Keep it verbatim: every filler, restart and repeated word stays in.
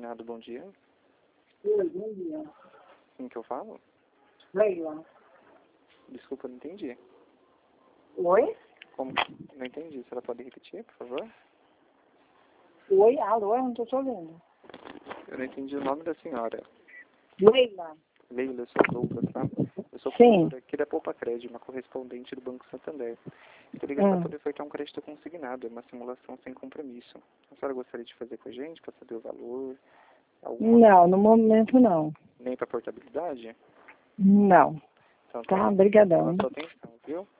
consignado, bom dia. Oi, bom dia. Quem que eu falo? Leila. Desculpa, não entendi. Oi? Como? Não entendi. A senhora pode repetir, por favor? Oi, alô, eu não tô te ouvindo. Eu não entendi o nome da senhora. Leila. Leila, eu sou Douglas, tá? Eu sou Sim. corretora aqui da Poupa Crédito, uma correspondente do Banco Santander. Estou ligando Hum. para poder ofertar um crédito consignado, é uma simulação sem compromisso. A senhora gostaria de fazer com a gente, para saber o valor? Alguma... Não, no momento não. Nem para portabilidade? Não. Então, Tá, tá. brigadão. Pela sua atenção, viu?